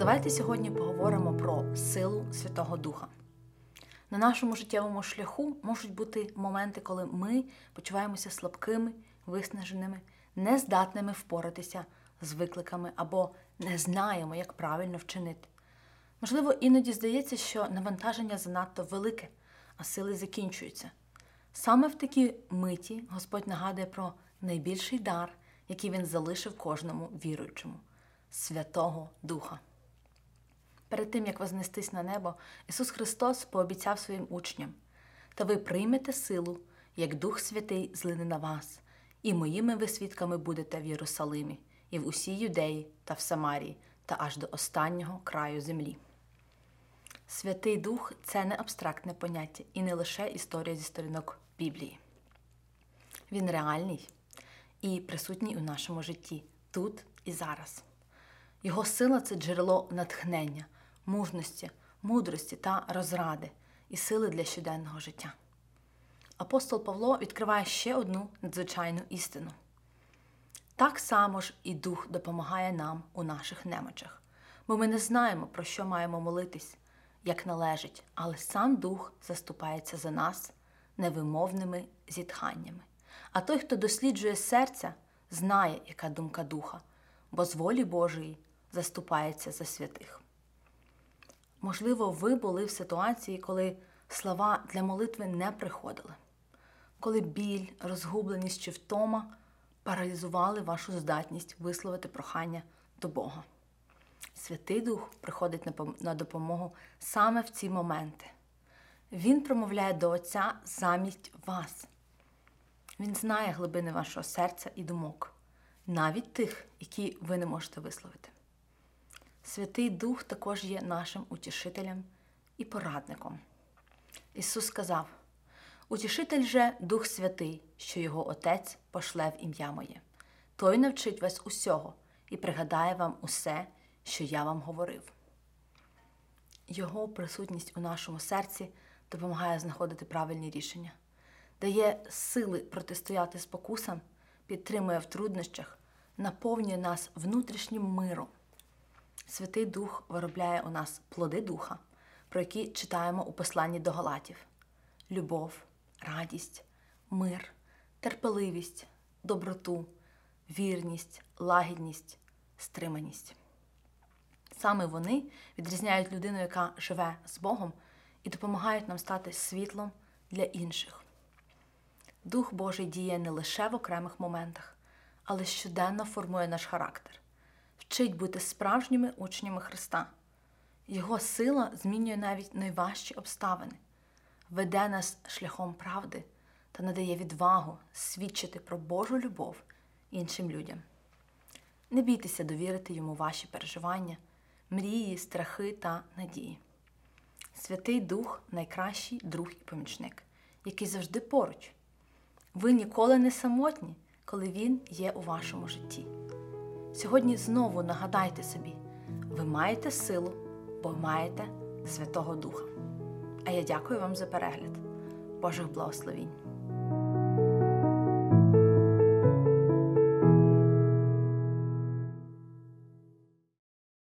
Давайте сьогодні поговоримо про силу Святого Духа. На нашому життєвому шляху можуть бути моменти, коли ми почуваємося слабкими, виснаженими, нездатними впоратися з викликами або не знаємо, як правильно вчинити. Можливо, іноді здається, що навантаження занадто велике, а сили закінчуються. Саме в такій миті Господь нагадує про найбільший дар, який Він залишив кожному віруючому – Святого Духа. Перед тим, як вознестись на небо, Ісус Христос пообіцяв своїм учням: «Та ви приймете силу, як Дух Святий злине на вас, і моїми ви свідками будете в Єрусалимі, і в усій Юдеї та в Самарії, та аж до останнього краю землі». Святий Дух – це не абстрактне поняття і не лише історія зі сторінок Біблії. Він реальний і присутній у нашому житті, тут і зараз. Його сила – це джерело натхнення, мужності, мудрості та розради і сили для щоденного життя. Апостол Павло відкриває ще одну надзвичайну істину. Так само ж і Дух допомагає нам у наших немочах, бо ми не знаємо, про що маємо молитись, як належить, але сам Дух заступається за нас невимовними зітханнями. А той, хто досліджує серця, знає, яка думка Духа, бо з волі Божої заступається за святих. Можливо, ви були в ситуації, коли слова для молитви не приходили, коли біль, розгубленість чи втома паралізували вашу здатність висловити прохання до Бога. Святий Дух приходить на допомогу саме в ці моменти. Він промовляє до Отця замість вас. Він знає глибини вашого серця і думок, навіть тих, які ви не можете висловити. Святий Дух також є нашим утішителем і порадником. Ісус сказав: «Утішитель же Дух Святий, що його Отець пошле в ім'я Моє. Той навчить вас усього і пригадає вам усе, що я вам говорив». Його присутність у нашому серці допомагає знаходити правильні рішення, дає сили протистояти спокусам, підтримує в труднощах, наповнює нас внутрішнім миром. Святий Дух виробляє у нас плоди Духа, про які читаємо у посланні до Галатів: любов, радість, мир, терпеливість, доброту, вірність, лагідність, стриманість. Саме вони відрізняють людину, яка живе з Богом, і допомагають нам стати світлом для інших. Дух Божий діє не лише в окремих моментах, але щоденно формує наш характер, вчить бути справжніми учнями Христа. Його сила змінює навіть найважчі обставини, веде нас шляхом правди та надає відвагу свідчити про Божу любов іншим людям. Не бійтеся довірити йому ваші переживання, мрії, страхи та надії. Святий Дух – найкращий друг і помічник, який завжди поруч. Ви ніколи не самотні, коли Він є у вашому житті. Сьогодні знову нагадайте собі: ви маєте силу, бо маєте Святого Духа. А я дякую вам за перегляд. Божих благословінь!